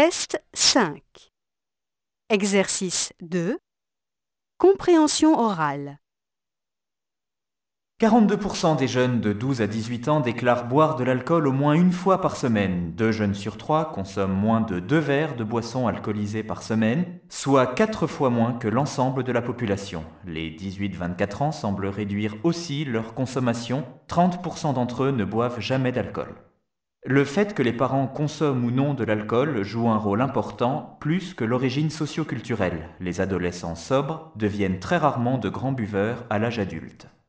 Test 5. Exercice 2. Compréhension orale. 42% des jeunes de 12 à 18 ans déclarent boire de l'alcool au moins une fois par semaine. 2 jeunes sur 3 consomment moins de 2 verres de boissons alcoolisées par semaine, soit 4 fois moins que l'ensemble de la population. Les 18-24 ans semblent réduire aussi leur consommation. 30% d'entre eux ne boivent jamais d'alcool. Le fait que les parents consomment ou non de l'alcool joue un rôle important, plus que l'origine socio-culturelle. Les adolescents sobres deviennent très rarement de grands buveurs à l'âge adulte.